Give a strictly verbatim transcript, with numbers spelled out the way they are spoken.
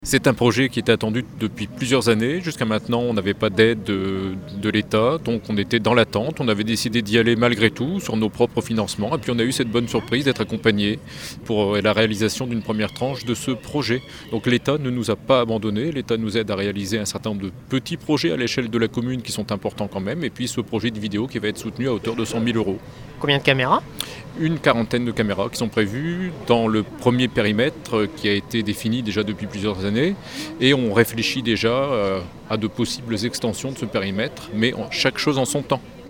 C'est un projet qui était attendu depuis plusieurs années. Jusqu'à maintenant, on n'avait pas d'aide de, de l'État, donc on était dans l'attente. On avait décidé d'y aller malgré tout, sur nos propres financements. Et puis on a eu cette bonne surprise d'être accompagné pour la réalisation d'une première tranche de ce projet. Donc l'État ne nous a pas abandonnés. L'État nous aide à réaliser un certain nombre de petits projets à l'échelle de la commune qui sont importants quand même. Et puis ce projet de vidéo qui va être soutenu à hauteur de cent mille euros. Combien de caméras ? Une quarantaine de caméras qui sont prévues dans le premier périmètre qui a été défini déjà depuis plusieurs années et on réfléchit déjà à de possibles extensions de ce périmètre, mais chaque chose en son temps.